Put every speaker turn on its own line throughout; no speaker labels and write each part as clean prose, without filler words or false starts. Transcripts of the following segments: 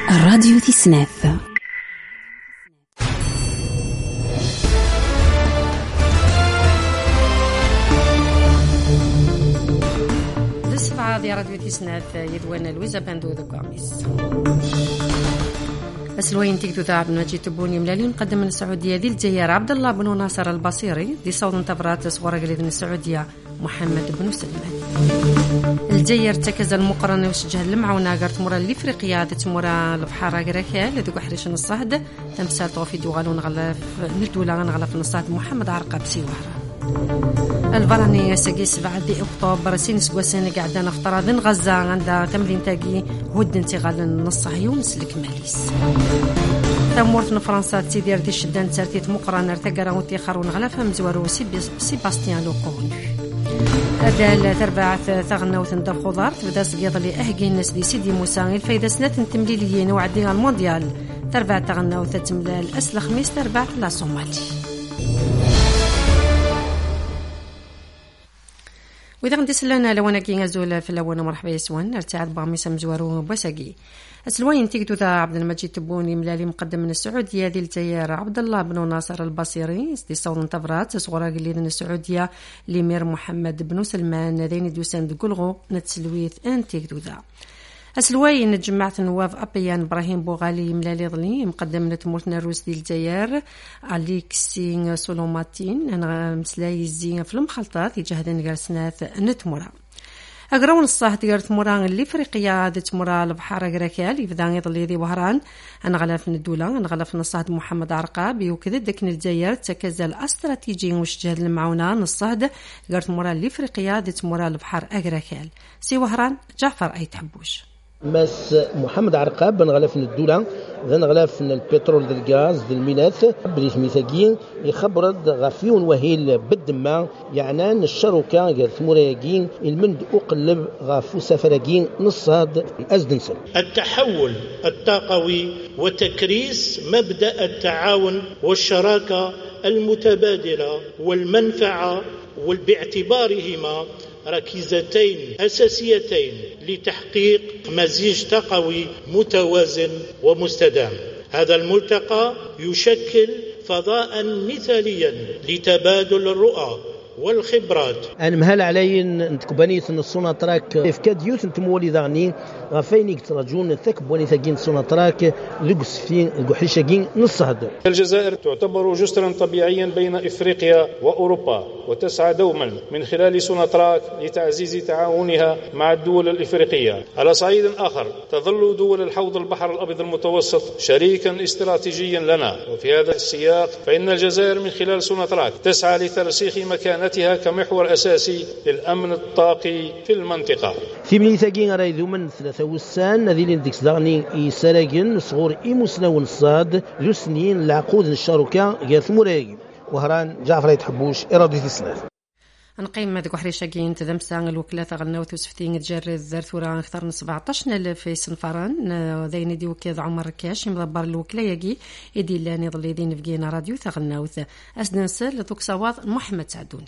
الراديو تسناف. الصفعة ديال راديو تسناف يدوان لويزا باندو دو كاميس أسلوين تيكتو تاع عبد المجيد تبوني ملالي مقدم من السعودية ديال الجزائر عبد الله بن ناصر البصيري دي صوت انتفرات صغار قليل من السعودية محمد بن سلمان. الجزائر تكز المقرن وشجه المعونة قرت مورا الإفريقيا دت مورا البحر قراكال لذوك حريش الصهد تمثال طوفي دوغالون غلف ندولا غنغلف الصهد محمد عرقاب سيوهرة. الفراني ساقي 7 أكتوبر سينس وسنة قاعدة افتراض غزة عندها تمرين تاقي هود انتقال النص يوم سلك ماليس. تمورت فرنسا تيدير دي شدان ترتيت مقرن ارتقرا وتيخرون غلفها مزوارو سيباستيان لوكون. هذا تربعت ثغنا وتندر خضار تبدا سقيض لي أهقي الناس دي سيدي موسى الفايدة سنة تمليليين وعدي المونديال تربعت ثغنا وتتملى الأسل خميس تربعت لا صومالي. وإذا غندي سلنا لو أنا كي نزول في الأول مرحبا يسوان ارتعد باميس مزوارو بوساقي أسلوين تيكتو تاع عبد المجيد تبوني ملالي مقدم من السعودية ديال الجزائر عبد الله بن ناصر البصيري دي صور انتفرات صغرى قليل من السعودية لمير محمد بن سلمان ذين دوسان دقلغو نتسلويث ان تيكتو تاع أسلوين جمعت نواف أبيان إبراهيم بوغالي ملالي ظلي مقدم من تمورتنا الروس ديال الجزائر أليكسين سولوماتين أنا مسلاي الزين في المخلطات يجهدن جالسنات نتمورا أقرون الصاحت قرت مران الإفريقيا ذات مرا البحر قراكال يبدا يضلي ذي بهران أنا غلاف الدولة أنا غلاف الصاحت محمد عرقاب وكذا دكن الجزائر تكز الاستراتيجي وشجهد المعونة الصاحت قرت مرا الإفريقيا ذات مرا البحر قراكال سي وهران جعفر أي تحبوش
مس محمد عرقاب بنغلاف الدولة ذن غلاف البترول ديال الغاز ديال الميناث بريث ميثاقين يخبرد غافيون وهيل بالدماء يعني الشركة قال ثمورايقين المند أقلب غافو سفراقين نصاد أزدنسل.
التحول الطاقوي وتكريس مبدأ التعاون والشراكة المتبادلة والمنفعة باعتبارهما ركيزتين أساسيتين لتحقيق مزيج طاقوي متوازن ومستدام. هذا الملتقى يشكل فضاء مثاليا لتبادل الرؤى والخبرات.
أنا مهل علي نتكبانيت السوناتراك إفكاديوت نتمولي ذاني غفينيك ترجون ثكبوني ثقين السوناتراك لقس فين القحيشاقين نصهد.
الجزائر تعتبر جسرا طبيعيا بين إفريقيا وأوروبا وتسعى دوما من خلال سوناتراك لتعزيز تعاونها مع الدول الإفريقية. على صعيد آخر تظل دول الحوض البحر الأبيض المتوسط شريكا استراتيجيا لنا وفي هذا السياق فإن الجزائر من خلال سوناتراك تسعى لترسيخ مكانتها كمحور أساسي للأمن الطاقي في المنطقة.
في ميثاقين رايدو من 3 وسان ذي الاندكس داغني يسراقن صغور إيموسناون الصاد ذو سنين العقود الشركة قال ثموراي وهران جعفر يتحبوش إرادة السنة.
نقيم هذوك حريشاكين تدمسان الوكلات غناوت وسفتين تجري الزرثورة اختارن 17,000 سنفران ذين دي وكيض عمر كاش مدبر الوكلة يجي يدي لاني ظل يدين فقينا راديو ثغناوت أسدنسل لذوك صوات محمد سعدوني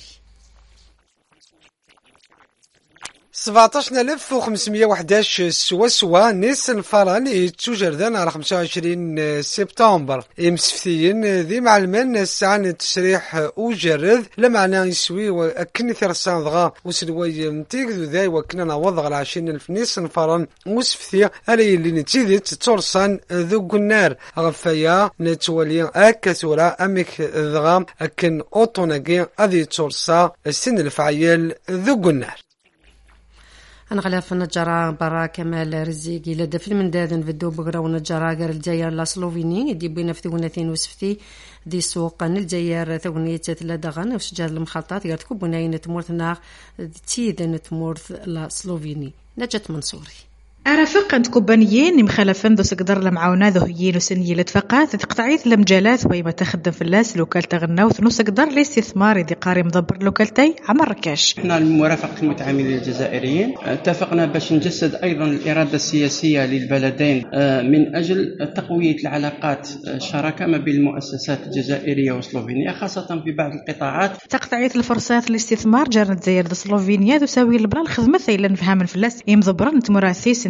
17,511 سوا نيسن فران يتوجردان على 25 سبتمبر مسفتيين ذي معلمان الساعة التسريح وجرد لمعنى يسوي وأكني ثرسان ضغا وسلوي متيك ذو ذاي وكنا نوضغ على 20,000 نيسن فران مسفتي علي اللي نتيذي تتورسان ذو قنار غفايا نتولي أكثورا أمك ضغا أكن أوتوناقي أذي تورسا السن الفعيل ذو قنار.
أنغلاف النجارة برا كمال رزيقي لدى في المندادن في الدوب غراو النجارة غير الجزائر لا سلوفيني يدي بينا في ثونتين وسفتي دي سوق الجزائر ثونية تلادغان وشجار المخلطات غير تكوبوناين تمورتنا تيدن تمورث لا سلوفيني نجت منصوري
أرافق أنت كوبانيين مخالفين ذو سقدر لمعاونا ذو هيين وسنية لتفقات تقطعيث المجالات ويما تخدم في اللاس لوكال تغناوث نو سقدر الاستثمار دي قاري مدبر لوكالتي عمر ركاش.
احنا مرافقة المتعاملين الجزائريين اتفقنا باش نجسد أيضا الإرادة السياسية للبلدين من أجل تقوية العلاقات الشراكة ما بين المؤسسات الجزائرية وسلوفينيا خاصة في بعض القطاعات.
تقطعيث الفرصات الاستثمار جارنا الجزائر سلوفينيا تساوي البلان خدمة ثيلا نفهم في اللاس يمضبرن تمراثيس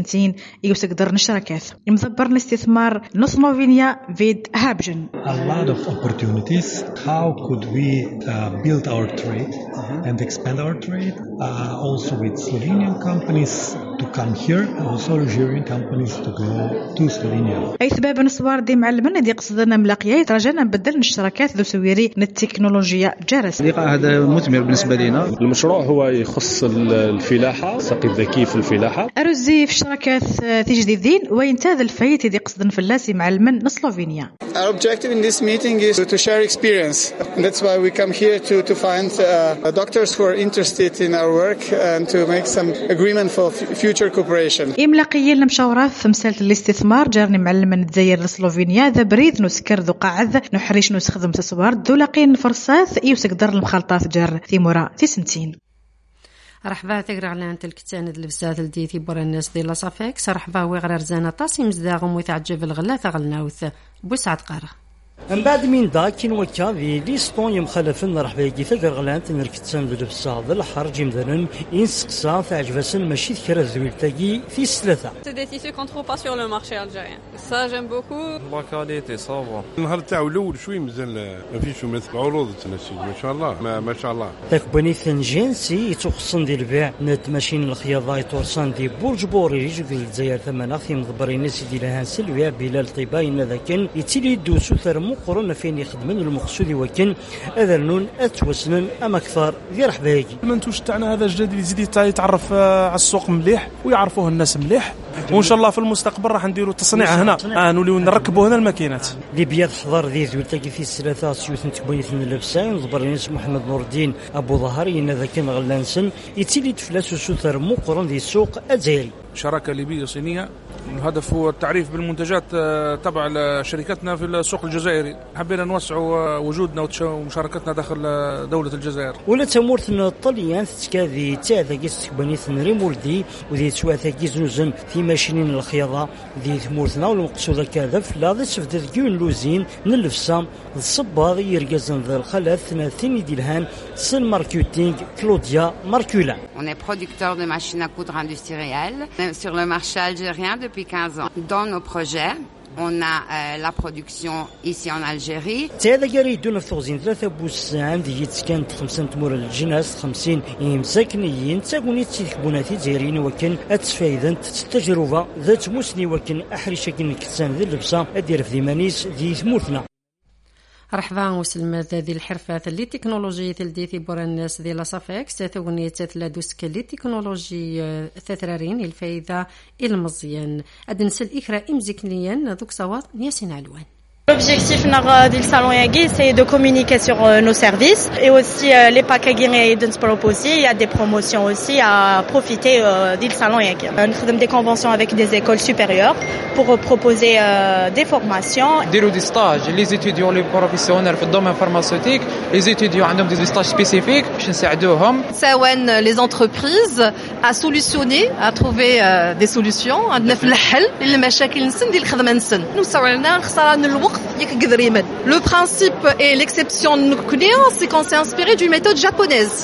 سنتين يوسقدر نشركات مدبر الاستثمار نسلوفينيا فيد هابجن.
A lot of opportunities. How could we build our trade and expand our trade? Also with Slovenian companies to come here, also Algerian companies to go to Slovenia.
أي سبب نصوار دي معلمنا دي قصدنا ملاقيات رجعنا نبدل الشراكات ذو سويري التكنولوجيا جرس.
اللقاء هذا مثمر بالنسبة لنا.
المشروع هو يخص الفلاحة، سقي الذكي في الفلاحة.
أرزي في شراكات تجديدين وينتهي الفايت دي قصدنا فلاسي معلمن نسلوفينيا.
Our objective in this meeting is to share experience. And that's why we come here to find doctors who are interested in our work and to make some agreement for future cooperation.
إملاقيين المشاورات في مسألة الاستثمار جارني معلم من الجزائر لسلوفينيا ذا بريد نسكر ذو قاعد نحريش نسخدم تسوار ذو لاقين فرصات يوسقدر المخالطات جار ثيمورا في سنتين.
رحبا تقرا على انت الكتاند البزات الديتي برا الناس ديال لاسافيكس رحبا وغير رزانه طاسي مزداغم وتعجب الغلا ثغلناوث بوسعد قاره
من بعد من ذاك وكا في ليستون يمخلفن رحبا يجي غلانت نركتسان بالبصا ذا الحرج مثلا ينسقسا تعجبسن ماشي ذكر الزويلتاكي في الثلاثه.
C'est des tissus qu'on trouve pas sur le marché algérien. Ça j'aime beaucoup.
La qualité ça va. النهار تاعو الاول شوي مازال ما فيش مثل عروض تنسي ما شاء الله ما شاء الله.
تاك بني ثنجنسي يتخصن ديال البيع نت ماشين الخياطه يتورسان دي برج بوريج في الجزائر ثمنه في مضبرين ناس ديالها سلويا بلال طيباين ذاك يتيلي دوسو ثرمو قرون فين يخدمن المقصود وكن اذرنون اتوسنن ام اكثر غير حبايجي.
المنتوج تاعنا هذا جديد يزيد يتعرف على السوق مليح ويعرفوه الناس مليح وان شاء الله في المستقبل راح نديروا تصنيع هنا نوليو نركبوا هنا الماكينات
اللي بيض حضر ذي زولتاكي في الثلاثه سيوت نتبونيت من اللبسان ضبرنيس محمد نور الدين ابو ظهري ان ذاك غلانسن يتيلي تفلاس وسوثر مقرن ذي السوق الجزائري.
شراكه ليبيه صينيه الهدف هو التعريف بالمنتجات تبع شركتنا في السوق الجزائري. حبينا نوسعوا وجودنا ومشاركتنا داخل دولة الجزائر.
ولا تمورتنا الطليان تكاذي تاع ذاك استكبانيت نريمولدي وذي تسواثا كيزنوزن في ماشينين الخياطة ذي ثمورتنا والمقصود كذا فلا ذي سفدت كيون لوزين نلفسام الصباغ يرجزن ذا الخلاث ثاني ديالهان سن ماركتينغ كلوديا ماركولا.
On est producteur de machines à coudre industrielles sur le marché algérien depuis 15 ans. Dans nos projets, on a la production ici en Algérie.
هذا يريدون في توزين 3 بوسان دي كانت 5 تمور الجناس 50 مساكنيين تاكوني تيكبوناتي جايرين وكن اتفايدن التجربه ذات مسني وكن احرشه كن كتسان ذي اللبسه ادير في ديمانيس دي ثمورتنا.
رحبا وسلمى ذي الحرفات اللي تكنولوجية الديثي برا الناس ذي لاسافيكس تثونية تثلادوسك اللي تكنولوجي ثثرارين الفايدة المزيان أدنسل إكرا إمزيكنيا ذوك صوات ياسين علوان.
L'objectif du salon Yagi, c'est de communiquer sur nos services et aussi les packages et aussi. Il y a des promotions aussi à profiter du salon Yagi. Nous faisons des conventions avec des écoles supérieures pour proposer des formations.
Des stages, les étudiants, les professionnels dans le domaine pharmaceutique, les étudiants ont des stages spécifiques, je نساعدوهم.
Ça aide les entreprises à solutionner, à trouver des solutions, à نف الحل للمشاكل نسن ديال الخدمة نسن. نساعدنا خسارة الوقت. Le principe et l'exception c'est qu'on s'est inspiré d'une méthode japonaise.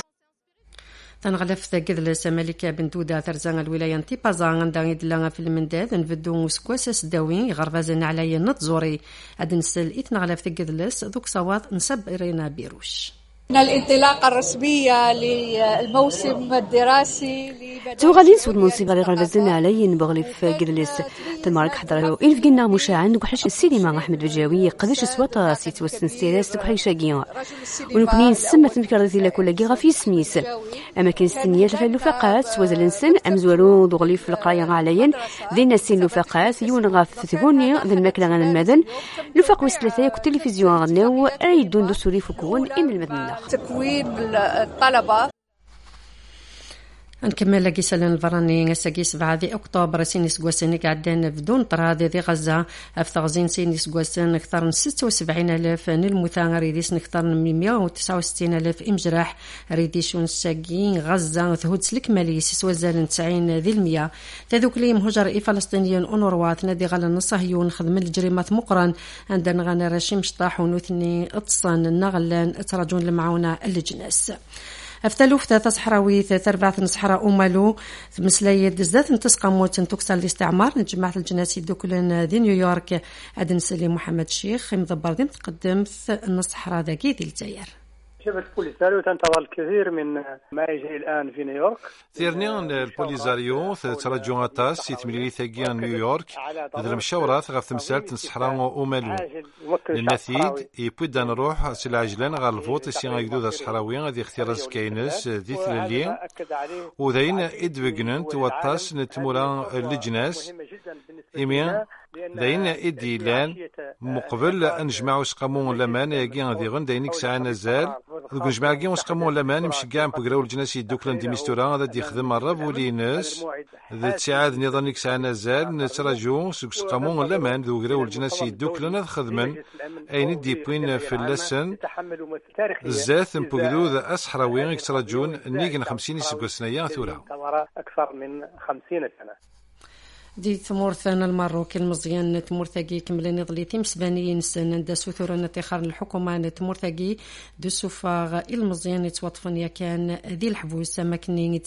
تنغلف ذا ملكة بن دودة ترزان الولاية انتبازا عندها يدلنا في المنداد نفدو سكواسس داوين غرفازن علي نتزوري أدنسل إتنغلف ذا ذوك صوات نسب إرينا بيروش.
الانطلاقة الرسمية للموسم الدراسي
توغالين سود منصب غير غرفزنا علي نبغلي في جدلس تمارك حضروا إلف قلنا مشاعن نقحش السينما أحمد بجاوي قدش سواطا سيت وسنسيرس نقحيش جيا ونكونين سمة مكردتي لكل جيغا في سميس أما كان السنيات لفقات وزلنسن أمزورو ضغلي في القراية عليا ذي ناسين لفقات يون غاف تقولني ذي الماكلة غن المدن لفق وسلثة كتلفزيون غناو أريدون دسوري فكون إن المدن
تكوين الطلبة.
نكمل لقي سلن الفراني نساقي 7 أكتوبر سينيس قواسن قعدان بدون طراد ذي غزة أفتغزين سينيس قواسن أكثر من 76,000 المثار ريديس نكثر من 169,000 إمجراح ريديشون الساقين غزة ثهود سلك ماليس وزال 90% تذوك لي مهجر إي فلسطينيين أونروات نادي غالا الصهيون خدم الجريمات مقرن عندنا غانا رشيم شطاح ونوثني اتصان النغلان تراجون المعونة اللجناس أفتلوف تصحراوي تربعة نصحراء أمالو مسلاية دزات تسقموت تكسر الاستعمار نجمع الجناسي دوكلن دي نيويورك أدن سلي محمد شيخ مضبر ديم تقدمت النصحراء ذاكي دي الجزائر.
شبكة البوليساريو تنتظر الكثير من ما يجري الآن في نيويورك.
ثيرنيان البوليساريو ترجو غطاس يتملي ثقيا نيويورك ذا المشاورة غف تمثال تنصحراء أمالو للنثيد يبدا نروح سلاجلان غا الفوت سي غيدو صحراويين غادي اختيار سكاينس ذي ثلالي وذين ادبقننت وطاس نتمورا اللجناس إمين داين إديلان مقبل نجمعو سقامون لمان ياكي غادي غن داينك ساعة نزال نجمع كي وسقامون لمان مش كاع بقراو الجناس يدوكلان دي ميستورا غادي يخدم الرابولينس ذا تساعد نظامك ساعة نزال نتراجو سقامون لمان ذو قراو الجناس يدوكلان خدمن أين دي بوين في اللسن الزاث مبقدو ذا أصحراويين يتراجون نيجن 50 سنة ثورة
أكثر من 50 سنة.
دي ثمورثان الماروكي المزيان تمورثاقي كملاني ضليتي مسبانيين سنن دا سوثورا نتخار الحكومة تمورثاقي دو سوفاغ المزيان يتوطفن كان ذي الحبوس ماكنين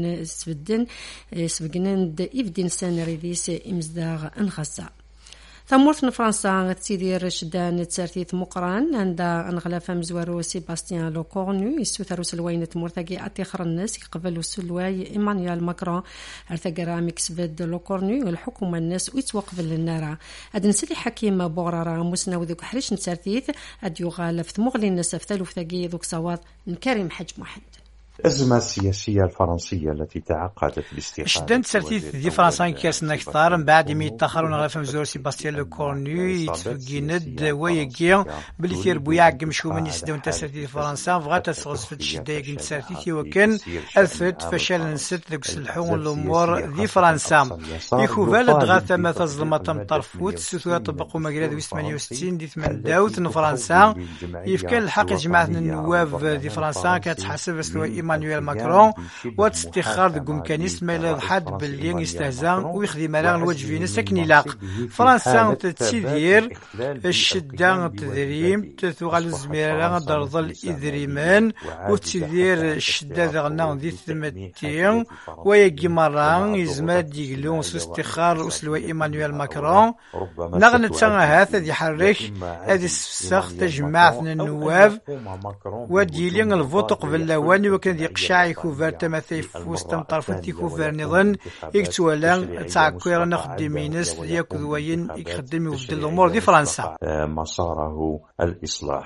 سبقنان دا إفدين سان ريديس إمزداغ انخصا ثمورث فرنسا تسيدير شدان تسارتيث مقران عند انغلاف مزوارو سيباستيان لو كورنو يسوثرو سلوين تمورثاقي اتخر الناس يقبلوا سلواي ايمانويل ماكرون ارتقرا ميكسفيد لو كورنو الحكومه الناس ويتوقف للنار ادنسلي حكيم بورارا مسناو ذوك حريش تسارتيث اديو غالف ثمغلي الناس فتلو ثقي ذوك صوات كريم حج محمد.
الأزمة السياسية الفرنسية التي تعقدت باستقالة
شدنت سرتيث دي فرنسا كاسنا كثار من بعد ما يتأخرون على فمزور سيباستيان لو كورنو يتفقيند ويجي بلي ثير بوياق مشو من يسدون تسرتيث فرنسا بغات تسغز في الشدة يجي تسرتيث وكان أثبت فشل نسد ذوك سلحون الأمور دي فرنسا يكو بالد غاثة ما تظلمة طرفوت سوثوا طبقوا مقراد 68 دي 8 داوت فرنسا يفكان الحق جماعة النواب دي فرنسا كتحسب سلوى إيمانويل ماكرون واتستخار دقوم كان يسمى الحد باللي يستهزأ ويخدم على الوجه سكني لاق فرنسا تتسيدير الشدة تدريم تثوغ الزميرة درضل إذريمان وتسيدير الشدة ذغنا ذي ثمتين ويجي مران يزمد يقلون استخار أسلوى إيمانويل ماكرون نغنى تسانا هذا يحرك هذه السخ تجمعنا النواب وديلين الفوت قبل لواني وكان يقشع يكوفر تماثي فوستم طرفت يكوفر نظن يكتوالا تعكير نخدمينس يكذوين يخدم يفضل الأمور دي فرنسا
مساره الإصلاح.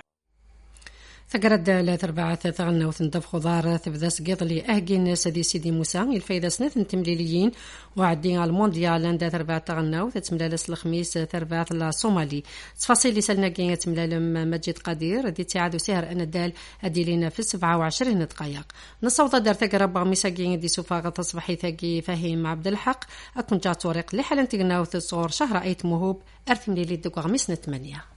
ثقرد لا تربعة ثغنا وثندف خضار تبدا سقيط لي أهجين سدي سيدي موسى الفايدة سنة تمليليين وعدين على المونديال عند تربعة ثغنا وتتملالس الخميس تربعة الصومالي تفاصيل سلنا كين تملالم مجد قدير دي تعادو سهر أن الدال أدي لنا في 27 دقائق نصوت دار ثقرب مساقين دي سوفاغ تصبحي ثقي فهيم عبد الحق أكون جات ورق لحال انتقنا وتصور شهر أيت مهوب أرثم لي الدقوغ مسنة 8.